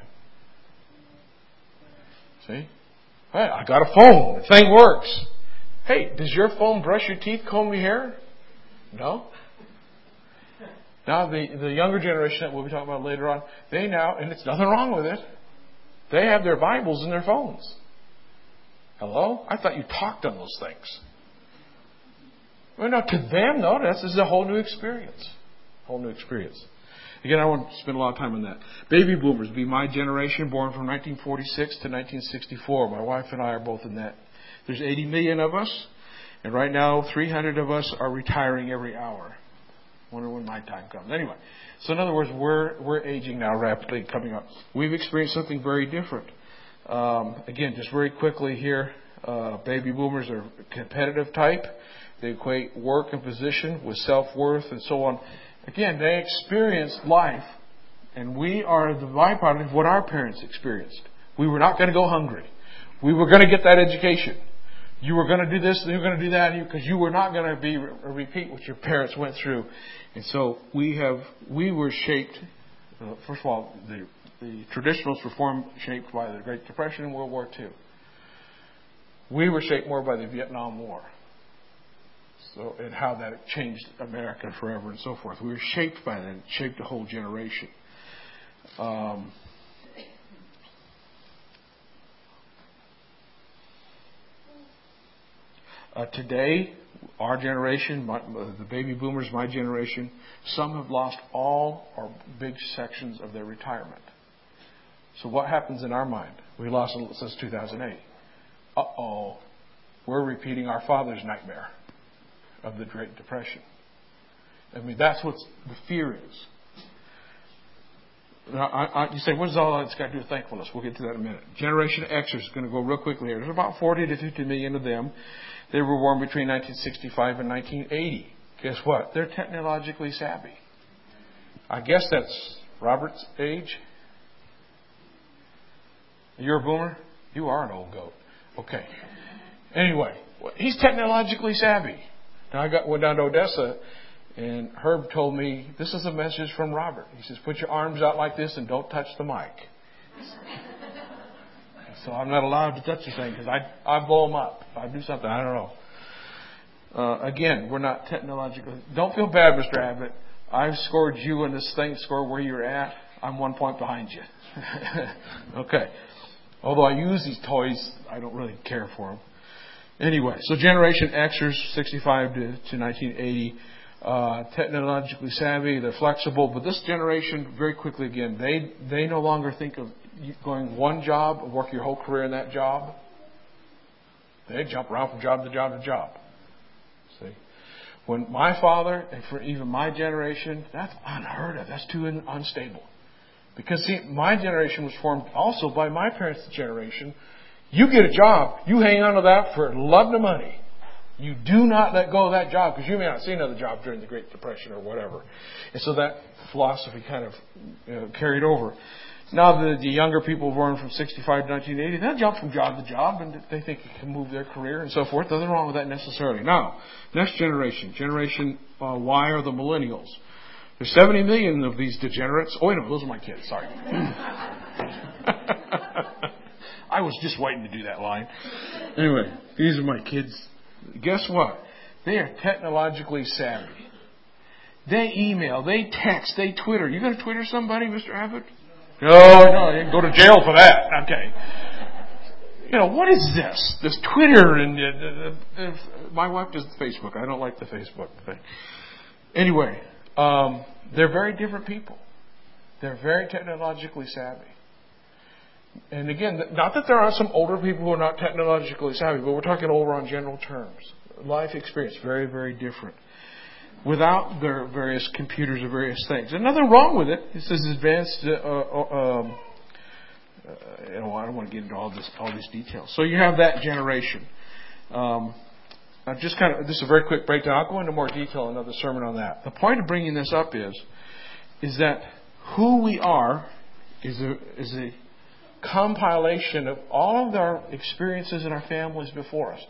See? Hey, I got a phone. The thing works. Hey, does your phone brush your teeth, comb your hair? No. Now, the, the younger generation that we'll be talking about later on, they now, and it's nothing wrong with it, they have their Bibles in their phones. Hello? I thought you talked on those things. Well, no, to them, no, this is a whole new experience. Whole new experience. Again, I won't spend a lot of time on that. Baby boomers be my generation, born from nineteen forty-six to nineteen sixty-four. My wife and I are both in that. There's eighty million of us, and right now three hundred of us are retiring every hour. Wonder when my time comes. Anyway, so in other words, we're we're aging now rapidly, coming up. We've experienced something very different. Um, again, just very quickly here, uh, baby boomers are competitive type. They equate work and position with self-worth and so on. Again, they experienced life, and we are the byproduct of what our parents experienced. We were not going to go hungry. We were going to get that education. You were going to do this, and you were going to do that, because you were not going to be a repeat what your parents went through. And so we have, we were shaped. Uh, first of all, the the traditionalists were formed, shaped by the Great Depression and World War Two. We were shaped more by the Vietnam War. So, and how that changed America forever and so forth. We were shaped by that. It shaped a whole generation. Um, Uh, today, our generation, my, the baby boomers, my generation, some have lost all or big sections of their retirement. So what happens in our mind? We lost it since two thousand eight. Uh-oh, we're repeating our father's nightmare of the Great Depression. I mean, that's what the fear is. Now, I, I, you say, what does all that's got to do with thankfulness? We'll get to that in a minute. Generation Xers is going to go real quickly here. There's about forty to fifty million of them. They were born between nineteen sixty-five and nineteen eighty. Guess what? They're technologically savvy. I guess that's Robert's age. You're a boomer? You are an old goat. Okay. Anyway, he's technologically savvy. Now, I got went down to Odessa, and Herb told me, this is a message from Robert. He says, put your arms out like this and don't touch the mic. So I'm not allowed to touch the thing because I, I blow them up. If I do something, I don't know. Uh, again, we're not technologically... Don't feel bad, Mister Abbott. I've scored you in this thing, score where you're at. I'm one point behind you. Okay. Although I use these toys, I don't really care for them. Anyway, so Generation Xers, sixty-five to, to nineteen eighty, uh, technologically savvy, they're flexible. But this generation, very quickly again, they they no longer think of going one job and work your whole career in that job. They jump around from job to job to job. See, when my father, and for even my generation, that's unheard of. That's too unstable. Because, see, my generation was formed also by my parents' generation. You get a job, you hang on to that for love nor money. You do not let go of that job because you may not see another job during the Great Depression or whatever. And so that philosophy kind of you know, carried over. Now the, the younger people born from sixty-five to nineteen eighty, they'll jump from job to job and they think it can move their career and so forth. Nothing wrong with that necessarily. Now, next generation, Generation uh, Y are the millennials. There's seventy million of these degenerates. Oh, wait, no, those are my kids. Sorry. I was just waiting to do that line. Anyway, these are my kids. Guess what? They are technologically savvy. They email, they text, they Twitter. You going to Twitter somebody, Mister Abbott? No, no, you can go to jail for that. Okay. You know, what is this? This Twitter and uh, uh, uh, my wife does Facebook. I don't like the Facebook thing. Anyway. Um, they're very different people. They're very technologically savvy. And again, not that there are some older people who are not technologically savvy, but we're talking over on general terms. Life experience, very, very different. Without their various computers or various things. And nothing wrong with it. It's this advanced, uh, uh, um, uh, you know, I don't want to get into all this, all these details. So you have that generation. Um, I've just kind of, this is a very quick breakdown. I'll go into more detail in another sermon on that. The point of bringing this up is, is that who we are is a, is a compilation of all of our experiences in our families before us.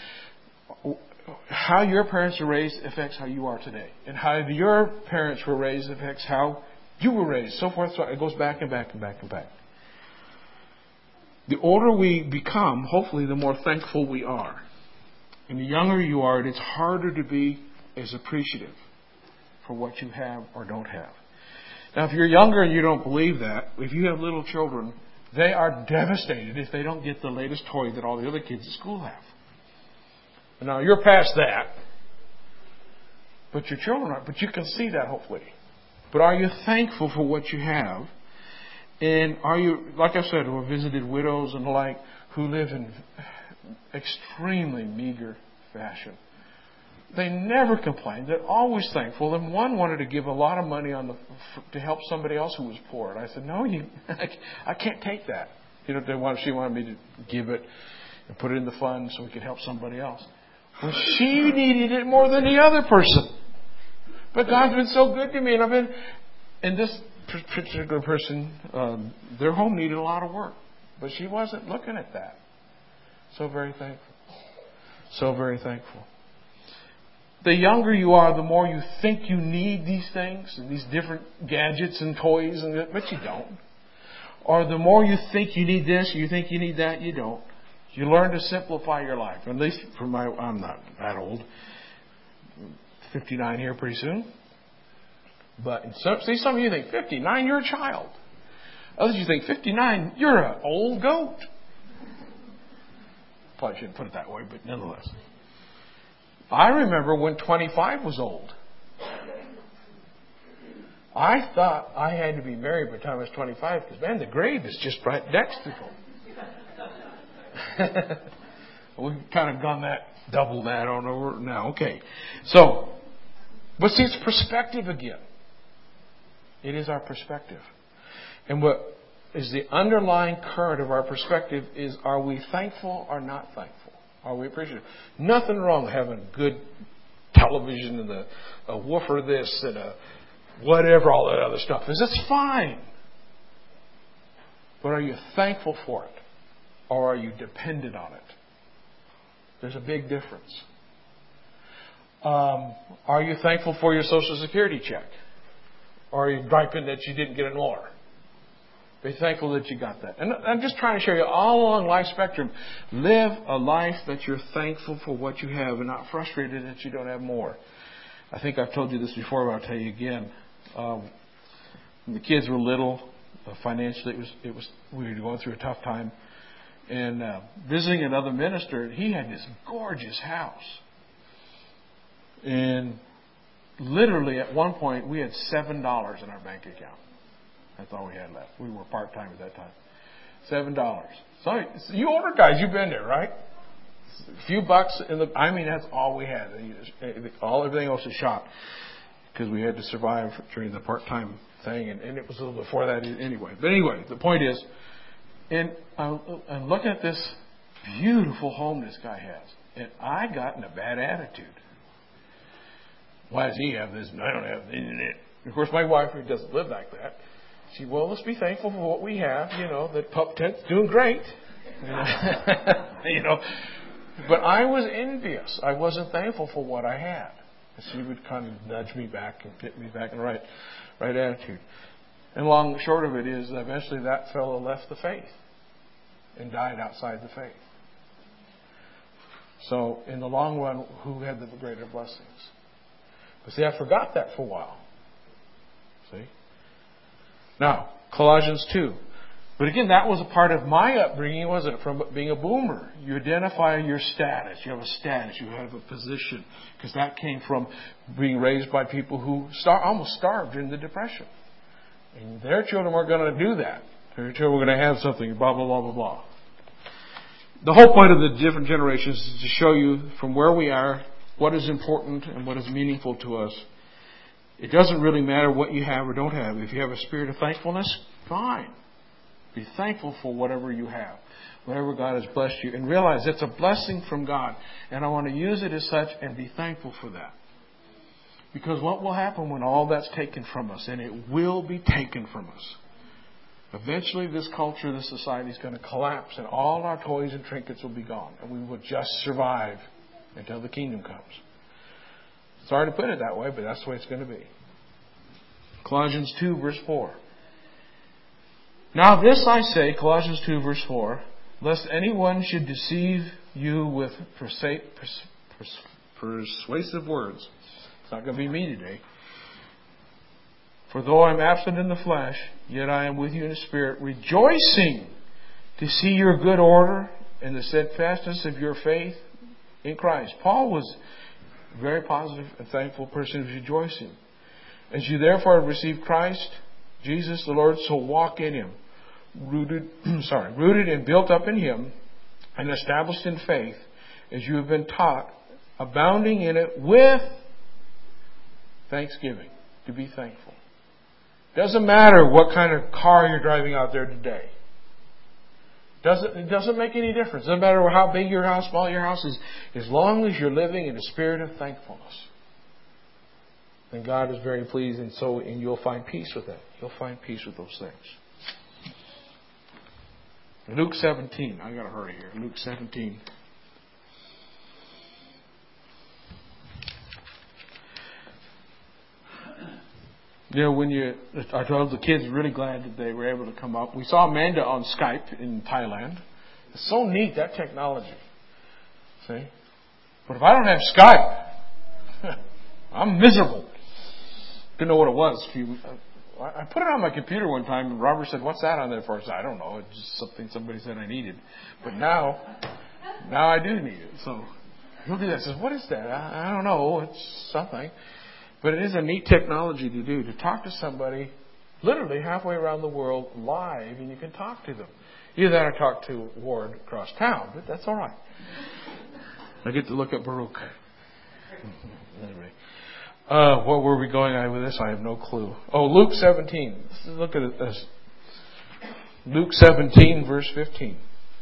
How your parents were raised affects how you are today. And how your parents were raised affects how you were raised. So forth. So it goes back and back and back and back. The older we become, hopefully, the more thankful we are. And the younger you are, it's harder to be as appreciative for what you have or don't have. Now, if you're younger and you don't believe that, if you have little children, they are devastated if they don't get the latest toy that all the other kids at school have. Now, you're past that, but your children aren't. But you can see that, hopefully. But are you thankful for what you have? And are you, like I said, who have visited widows and the like who live in extremely meager fashion. They never complained. They're always thankful. And one wanted to give a lot of money on the to help somebody else who was poor. And I said, "No, you, I can't take that." You know, they wanted, she wanted me to give it and put it in the fund so we could help somebody else. Well, she needed it more than the other person. But God's been so good to me, and I've been. And this particular person, um, their home needed a lot of work, but she wasn't looking at that. So very thankful. So very thankful. The younger you are, the more you think you need these things, and these different gadgets and toys, and but you don't. Or the more you think you need this, you think you need that, you don't. You learn to simplify your life. At least for my, I'm not that old. fifty-nine here pretty soon. But some, see, some of you think fifty-nine, you're a child. Others you think fifty-nine, you're an old goat. Probably shouldn't put it that way, but nonetheless. I remember when twenty-five was old. I thought I had to be married by the time I was twenty-five because, man, the grave is just right next to me. We've kind of gone that, double that on over now. Okay. So, but see, it's perspective again. It is our perspective. And what is the underlying current of our perspective is, are we thankful or not thankful? Are we appreciative? Nothing wrong with having good television and a, a woofer this and a whatever all that other stuff is. It's fine. But are you thankful for it? Or are you dependent on it? There's a big difference. Um, are you thankful for your Social Security check? Or are you griping that you didn't get it more? Be thankful that you got that. And I'm just trying to show you all along life spectrum, live a life that you're thankful for what you have and not frustrated that you don't have more. I think I've told you this before, but I'll tell you again. Um, when the kids were little, uh, financially, it was it was we were going through a tough time. And uh, visiting another minister, he had this gorgeous house. And literally at one point, we had seven dollars in our bank account. That's all we had left. We were part-time at that time. Seven dollars. So, so you older guys, you've been there, right? A few bucks in the, I mean, that's all we had. All, everything else was shot. Because we had to survive during the part-time thing. And, and it was a little before that anyway. But anyway, the point is, and I'm, I'm looking at this beautiful home this guy has. And I got in a bad attitude. Why does he have this and I don't have this? Of course, my wife, who doesn't live like that, she, well, let's be thankful for what we have. You know, the pup tent's doing great. You know, you know. But I was envious. I wasn't thankful for what I had. And she would kind of nudge me back and get me back in the right, right attitude. And long and short of it is, eventually that fellow left the faith and died outside the faith. So, in the long run, who had the greater blessings? But see, I forgot that for a while. See? Now, Colossians two. But again, that was a part of my upbringing, wasn't it? From being a boomer. You identify your status. You have a status. You have a position. Because that came from being raised by people who star- almost starved during the Depression. And their children weren't going to do that. Their children were going to have something, blah, blah, blah, blah, blah. The whole point of the different generations is to show you from where we are, what is important and what is meaningful to us. It doesn't really matter what you have or don't have. If you have a spirit of thankfulness, fine. Be thankful for whatever you have, whatever God has blessed you. And realize it's a blessing from God. And I want to use it as such and be thankful for that. Because what will happen when all that's taken from us, and it will be taken from us, eventually this culture, this society is going to collapse and all our toys and trinkets will be gone. And we will just survive until the kingdom comes. Sorry to put it that way, but that's the way it's going to be. Colossians two, verse four. Now this I say, Colossians two, verse four, lest anyone should deceive you with persa- pers- pers- persuasive words. It's not going to be me today. For though I'm absent in the flesh, yet I am with you in the spirit, rejoicing to see your good order and the steadfastness of your faith in Christ. Paul was a very positive and thankful person who's rejoicing. As you therefore have received Christ, Jesus the Lord, so walk in Him, rooted, sorry, rooted and built up in Him, and established in faith, as you have been taught, abounding in it with thanksgiving. To be thankful. Doesn't matter what kind of car you're driving out there today. Doesn't, it doesn't make any difference. Doesn't matter how big your house, small your house is. As long as you're living in a spirit of thankfulness, then God is very pleased, and so and you'll find peace with that. You'll find peace with those things. Luke seventeen. I got to hurry here. Luke seventeen. You know, when you, I told the kids really glad that they were able to come up. We saw Amanda on Skype in Thailand. It's so neat, that technology. See? But if I don't have Skype, I'm miserable. Didn't know what it was. I put it on my computer one time, and Robert said, "What's that on there for?" I said, "I don't know. It's just something somebody said I needed." But now, now I do need it. So, He'll do that. Says, what is that? I, I don't know. It's something. But it is a neat technology to do, to talk to somebody literally halfway around the world live, and you can talk to them. Either that or talk to Ward across town, but that's all right. I get to look at Baruch. Anyway. Uh, where were we going with this? I have no clue. Oh, Luke seventeen. Let's look at this. Luke seventeen, verse fifteen.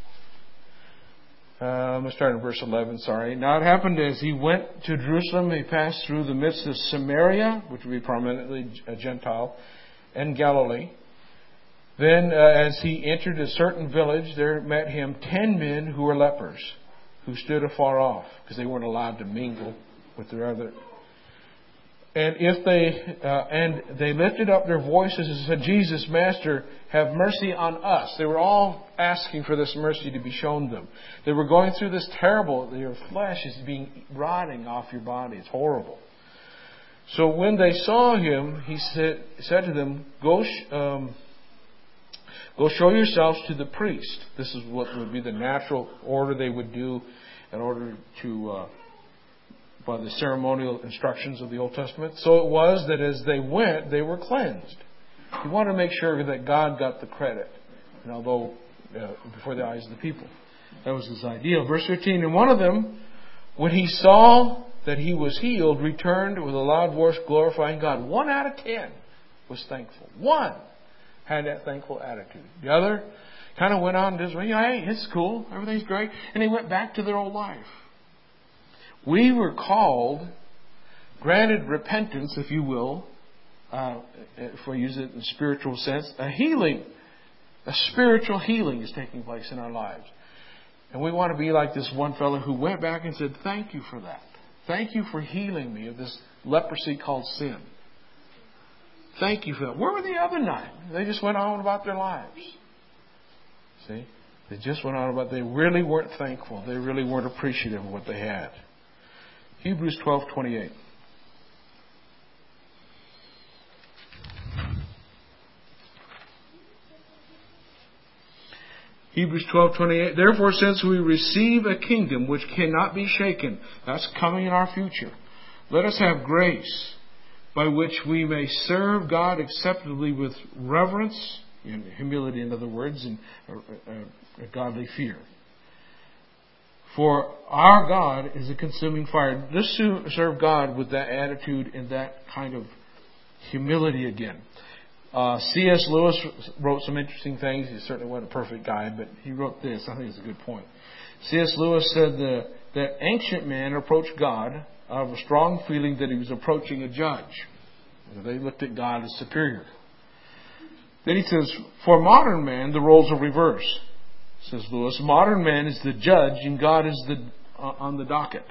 Uh, I'm going to start in verse eleven, sorry. Now it happened as he went to Jerusalem, he passed through the midst of Samaria, which would be prominently a Gentile, and Galilee. Then uh, as he entered a certain village, there met him ten men who were lepers, who stood afar off, because they weren't allowed to mingle with their other. And if they uh, and they lifted up their voices and said, Jesus, Master, have mercy on us. They were all asking for this mercy to be shown them. They were going through this terrible, your flesh is being rotting off your body. It's horrible. So when they saw him, he said, said to them, Go, sh- um, go show yourselves to the priest. This is what would be the natural order they would do in order to... Uh, by the ceremonial instructions of the Old Testament. So it was that as they went, they were cleansed. He wanted to make sure that God got the credit, and although uh, before the eyes of the people. That was his idea. Verse fifteen, and one of them, when he saw that he was healed, returned with a loud voice glorifying God. One out of ten was thankful. One had that thankful attitude. The other kind of went on this way. Hey, it's cool. Everything's great. And they went back to their old life. We were called, granted repentance, if you will, uh, if we use it in a spiritual sense, a healing, a spiritual healing is taking place in our lives. And we want to be like this one fellow who went back and said, thank you for that. Thank you for healing me of this leprosy called sin. Thank you for that. Where were the other nine? They just went on about their lives. See? They just went on about, they really weren't thankful. They really weren't appreciative of what they had. Hebrews twelve twenty-eight. Hebrews twelve twenty-eight. Therefore, since we receive a kingdom which cannot be shaken, that's coming in our future, let us have grace by which we may serve God acceptably with reverence, and humility, in other words, and a, a, a godly fear. For our God is a consuming fire. Let's serve God with that attitude and that kind of humility again. Uh, C S Lewis wrote some interesting things. He certainly wasn't a perfect guy, but he wrote this. I think it's a good point. C S Lewis said the, that ancient man approached God out of a strong feeling that he was approaching a judge. They looked at God as superior. Then he says, for modern man, the roles are reversed. Says Lewis, modern man is the judge and God is the uh, on the docket.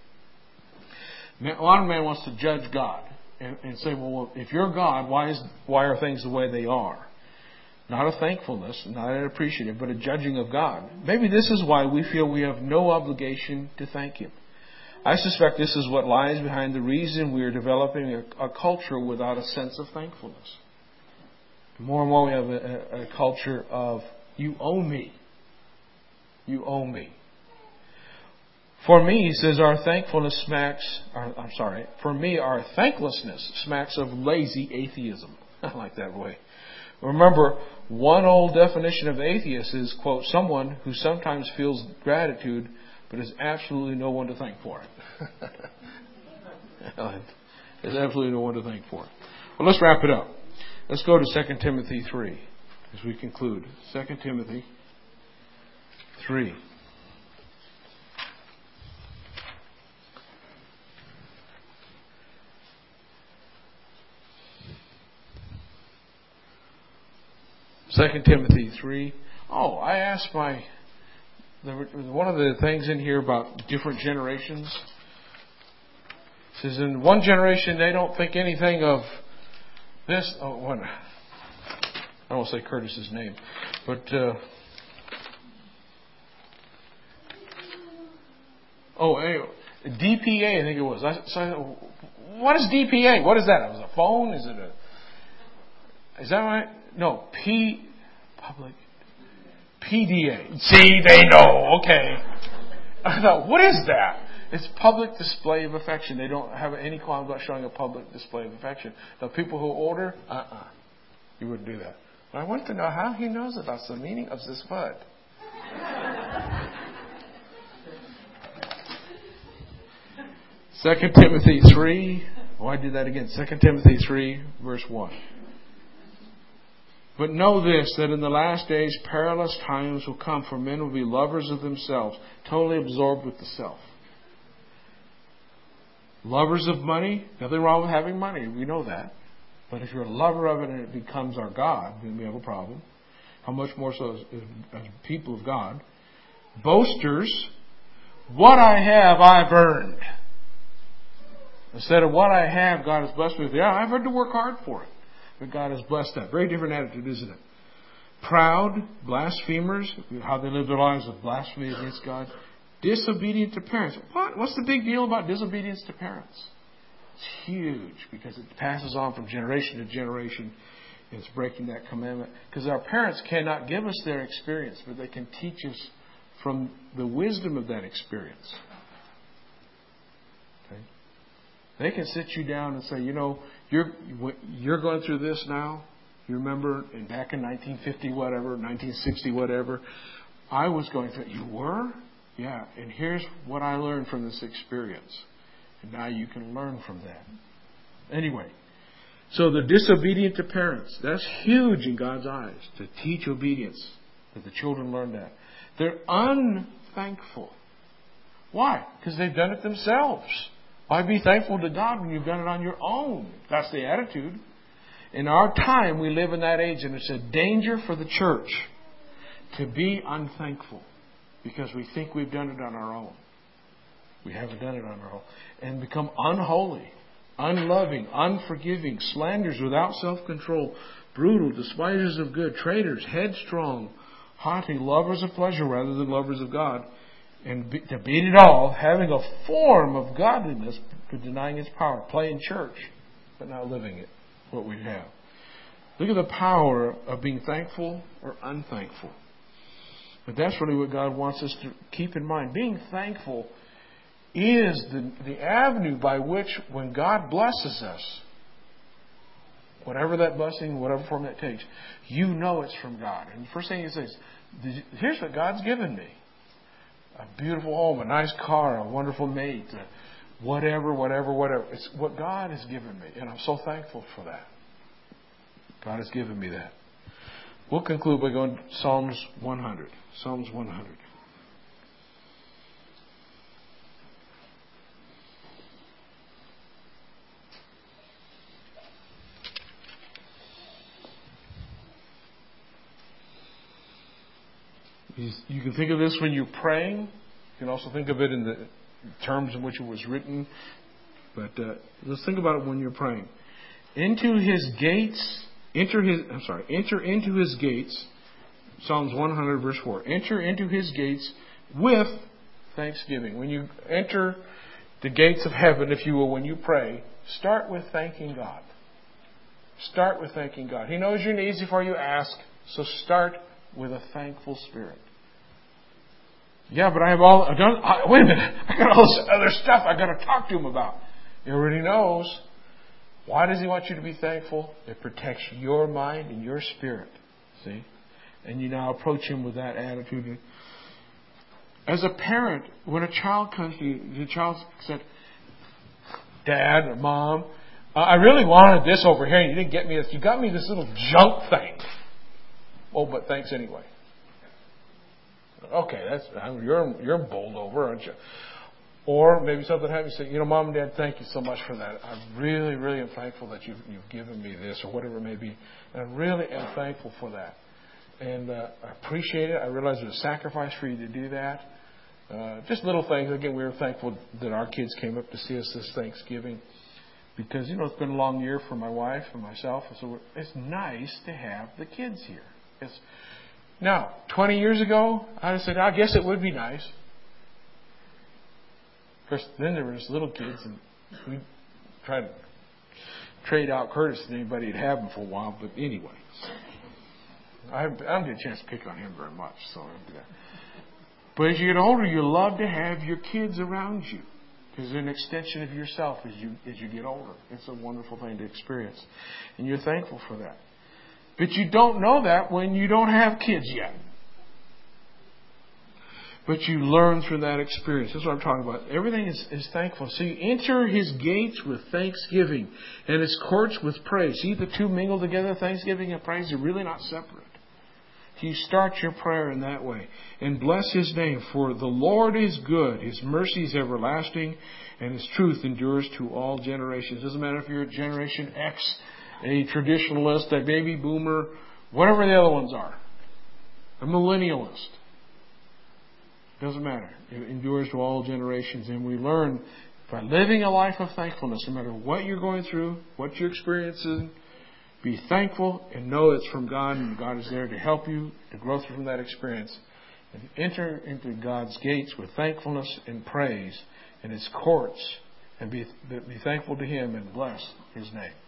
Modern man wants to judge God and, and say, well, if you're God, why is why are things the way they are? Not a thankfulness, not an appreciative, but a judging of God. Maybe this is why we feel we have no obligation to thank Him. I suspect this is what lies behind the reason we are developing a, a culture without a sense of thankfulness. More and more we have a, a, a culture of, you owe me. You owe me. For me, he says, our thankfulness smacks, or, I'm sorry, for me, our thanklessness smacks of lazy atheism. I like that way. Remember, one old definition of atheist is, quote, someone who sometimes feels gratitude, but has absolutely no one to thank for it. There's absolutely no one to thank for it. Well, let's wrap it up. Let's go to Second Timothy three as we conclude. Second Timothy three. Second Timothy three. Oh, I asked my... There was one of the things in here about different generations. It says in one generation they don't think anything of this. Oh, one, I won't say Curtis's name, but uh, oh, anyway, D P A I think it was. I, so I, what is D P A? What is that? Is it a phone? Is it a? Is that right? No, P public. P D A. See, they know. Okay. I thought, what is that? it's public display of affection. They don't have any qualms about showing a public display of affection. The people who order, uh-uh. You wouldn't do that. But I want to know how he knows about the meaning of this word. Second Timothy three. Why I did that again? Second Timothy three, verse one. But know this, that in the last days perilous times will come, for men will be lovers of themselves, totally absorbed with the self. Lovers of money, nothing wrong with having money, we know that. But if you're a lover of it and it becomes our God, then we have a problem. How much more so as, as people of God. Boasters, what I have, I've earned. Instead of what I have, God has blessed me with. Yeah, I've had to work hard for it. But God has blessed that. Very different attitude, isn't it? Proud, blasphemers, how they live their lives of blasphemy against God. Disobedient to parents. What? What's the big deal about disobedience to parents? It's huge because it passes on from generation to generation. It's breaking that commandment. Because our parents cannot give us their experience, but they can teach us from the wisdom of that experience. Okay? They can sit you down and say, you know, you're you're going through this now. You remember in back in nineteen fifty whatever, nineteen sixty whatever, I was going through it. You were? Yeah. And here's what I learned from this experience. And now you can learn from that. Anyway, so the disobedient to parents, that's huge in God's eyes, to teach obedience, that the children learn that. They're unthankful. Why? Because they've done it themselves. Why be thankful to God when you've done it on your own? That's the attitude. In our time, we live in that age, and it's a danger for the church to be unthankful because we think we've done it on our own. We haven't done it on our own. And become unholy, unloving, unforgiving, slanderers without self-control, brutal, despisers of good, traitors, headstrong, haughty, lovers of pleasure rather than lovers of God. And be, to beat it all, having a form of godliness, but denying its power. Playing church, but not living it, what we have. Look at the power of being thankful or unthankful. But that's really what God wants us to keep in mind. Being thankful is the, the avenue by which, when God blesses us, whatever that blessing, whatever form that takes, you know it's from God. And the first thing He says, here's what God's given me. A beautiful home, a nice car, a wonderful mate, whatever, whatever, whatever. It's what God has given me. And I'm so thankful for that. God has given me that. We'll conclude by going to Psalms one hundred. Psalms one hundred. You can think of this when you're praying. You can also think of it in the terms in which it was written. But uh, let's think about it when you're praying. Into His gates, enter His. I'm sorry. Enter into His gates. Psalms one hundred, verse four. Enter into His gates with thanksgiving. When you enter the gates of heaven, if you will, when you pray, start with thanking God. Start with thanking God. He knows your needs before you ask. So start with a thankful spirit. Yeah, but I have all... I don't, I, wait a minute. I got all this other stuff I got to talk to Him about. He already knows. Why does He want you to be thankful? It protects your mind and your spirit. See? And you now approach Him with that attitude. As a parent, when a child comes to you, the child said, Dad or Mom, I really wanted this over here and you didn't get me this. You got me this little junk thing. Oh, but thanks anyway. Okay, that's you're you're bowled over, aren't you? Or maybe something happened. You say, you know, Mom and Dad, thank you so much for that. I really, really am thankful that you've you've given me this or whatever it may be. And I really am thankful for that. And uh, I appreciate it. I realize there's a sacrifice for you to do that. Uh, just little things. Again, we were thankful that our kids came up to see us this Thanksgiving. Because, you know, it's been a long year for my wife and myself. And so it's nice to have the kids here. It's, now, twenty years ago, I'd have said, I guess it would be nice. Of course, then there was little kids, and we tried to trade out Curtis and anybody would have him for a while. But anyway, I, I don't get a chance to pick on him very much. So, But as you get older, you love to have your kids around you. Because they're an extension of yourself as you as you get older. It's a wonderful thing to experience. And you're thankful for that. But you don't know that when you don't have kids yet. But you learn through that experience. That's what I'm talking about. Everything is, is thankful. So you enter His gates with thanksgiving and His courts with praise. See, the two mingle together, thanksgiving and praise. They're really not separate. You start your prayer in that way. And bless His name. For the Lord is good. His mercy is everlasting. And His truth endures to all generations. Doesn't matter if you're a Generation X, a traditionalist, a baby boomer, whatever the other ones are. A millennialist. Doesn't matter. It endures to all generations. And we learn by living a life of thankfulness, no matter what you're going through, what you're experiencing, be thankful and know it's from God, and God is there to help you to grow through from that experience. And enter into God's gates with thankfulness and praise and His courts, and be, be thankful to Him and bless His name.